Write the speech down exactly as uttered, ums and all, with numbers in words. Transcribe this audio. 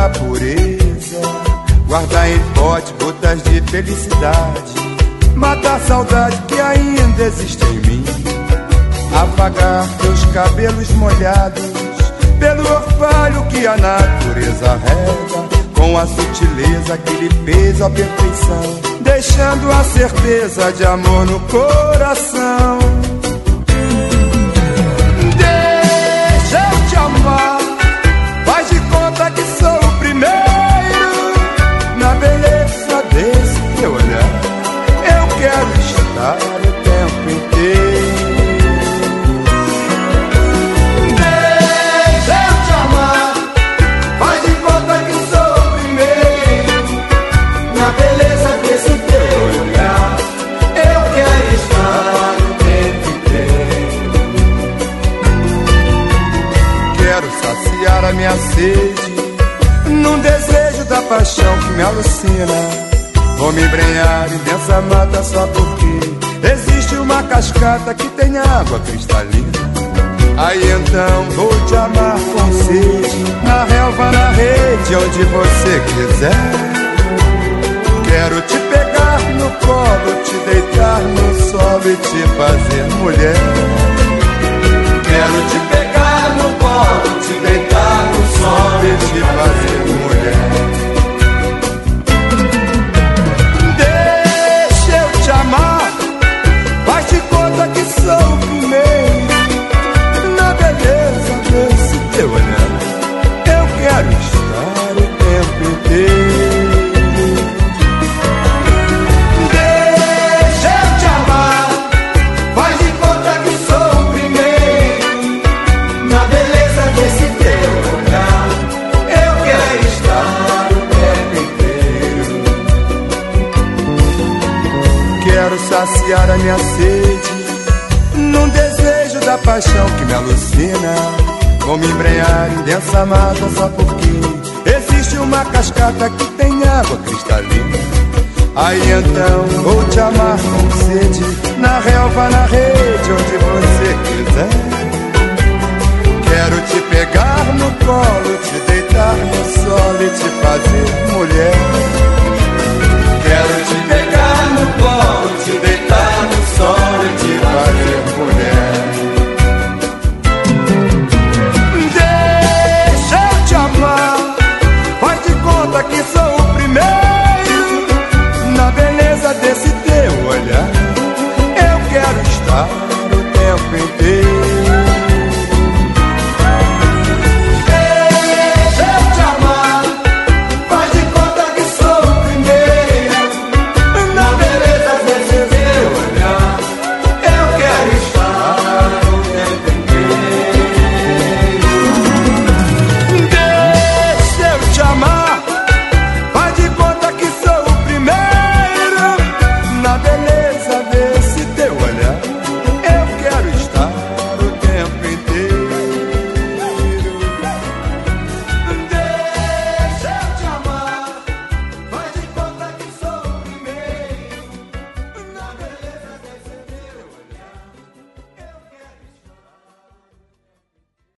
da pureza, guardar em pote gotas de felicidade, matar a saudade que ainda existe em mim, apagar teus cabelos molhados pelo orvalho que a natureza rega, com a sutileza que lhe fez a perfeição, deixando a certeza de amor no coração. Deixa eu te amar, faz de conta que sou o primeiro, na beleza desse teu olhar eu quero estar o tempo inteiro. Deixa eu te amar, faz de conta que sou o primeiro, na beleza desse teu olhar eu quero estar o tempo inteiro. Quero saciar a minha sede num desejo da paixão que me alucina. Vou me embrenhar em densa mata só porque existe uma cascata que tem água cristalina. Aí então vou te amar com sede, na relva, na rede, onde você quiser. Quero te pegar no colo, te deitar no solo e te fazer mulher. Quero te pegar no colo, te deitar no solo e te fazer mulher. Deixa eu te amar, faz de conta que sou o primeiro, na beleza desse teu olhar eu quero estar o tempo inteiro. Deixa eu te amar, faz de conta que sou o primeiro, na beleza desse teu olhar eu quero estar o tempo inteiro. Quero saciar a minha sede num desejo da paixão que me alucina. Vou me embrenhar em densa mata só porque existe uma cascata que tem água cristalina. Aí então vou te amar com sede, na relva, na rede, onde você